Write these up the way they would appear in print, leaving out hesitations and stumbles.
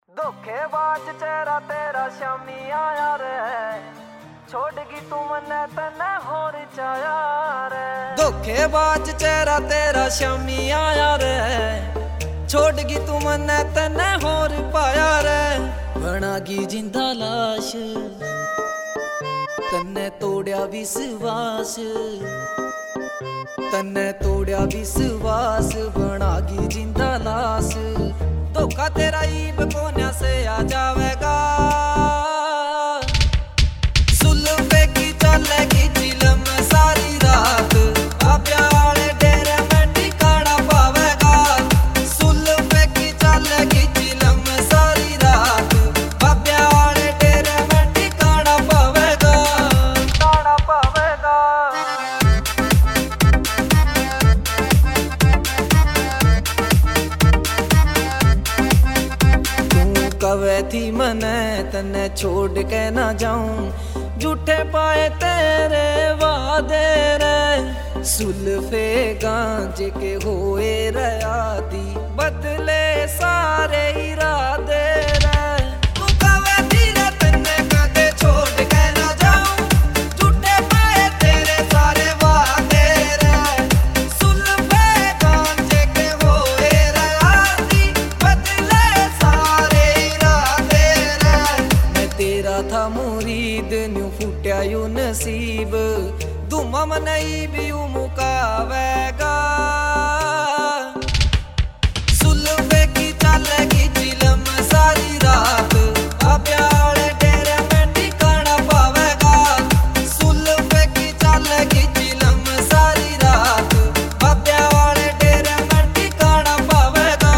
धोखेबाज चेहरा तेरा शामी आया रे, छोड़गी तू मने तने होर चाया रे। धोखेबाज चेहरा तेरा शामी आया रे, छोड़गी तू मने तने होर पाया रे। बनागी जिंदा लाश तन्ने तोड़या विश्वास, तन्ने तोड़या विश्वास, बनागी जिंदा लाश। धोखा तेरा ईब कोन्या से आ जावेगा, सुल्फे की चलेगी चिलम सारी रात, आप्याले डेरे में ठिकाना पावेगा। सुल्फे की चलेगी चिलम सारी रात, आप्याले डेरे में ठिकाना पावेगा, ठिकाना पावेगा। कवे थी मने तन्ने छोड़ के ना जाऊं, झूठे पाए तेरे वादे रे। सुल्फे गांजे के होए रयादी, बदले सारे इरादे रे। तू कवे थी रे तन्ने कदे छोड़ के ना जाऊं, झूठे पाए तेरे सारे वादे रे। सुल्फे गांजे के होए रयादी, बदले सारे था मुरीद न्यू फुट्या यू नसीब, दुमा मनई भी यू मुकावेगा। सुल्फे की चलेगी चिलम सारी रात, आप्याले डेरे में ठिकाना पावेगा। सुल्फे की चलेगी चिलम सारी रात, आप्याले डेरे में ठिकाना पावेगा।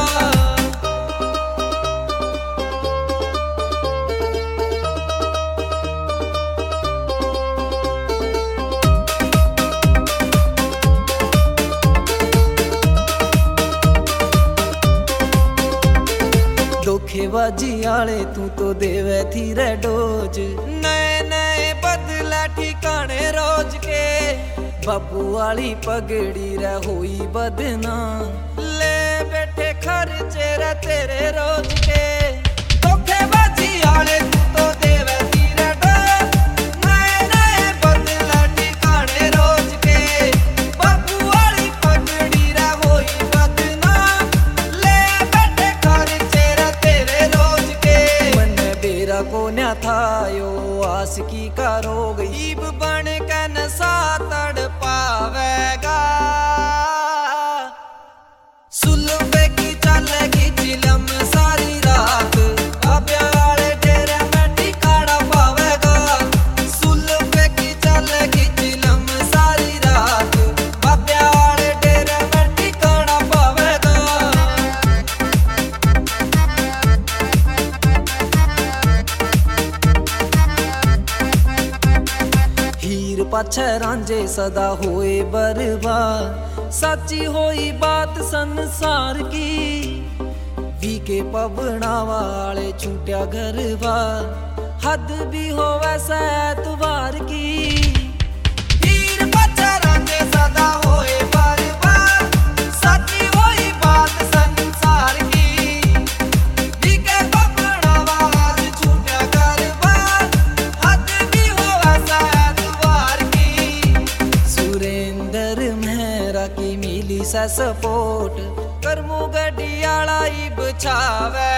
धोखेबाजी आले तू तो देवे थी रे डोज, नए नए बदला ठिकाने रोज के। बाबू वाली पगड़ी रे हुई बदनाम, ले बैठे खर्चे रे तेरे रोज के। धोखेबाजी आले तू तो देवे थी रे डोज, नए नए बदला ठिकाने रोज के। बाबू वाली पगड़ी रे हुई बदनाम, ले बैठे खर्चे कोन्या था यो आस की करो गईब, बन के नशा तड़ पावेगा। सुल्फे की चलेगी चिलम सारी रात, आप्याले डेरे में ठिकाना पावेगा। सुल्फे की चलेगी चिलम सारी रात, आप्याले डेरे में ठिकाना पावेगा। पाछे रांझे सदा होए बर्बाद, सच्ची होई बात संसार की। वी के पबना वाले छूटिया घर बार, हद भी होवे ऐतवार की। हीर पाछे रांझे सदा होए बर्बाद, सच्ची होई बात संसार की। वी के पबना वाले छूटिया घर बार, हद भी होवे की मिली सा सपोर्ट, करमू गड्डी आला ही बचावे।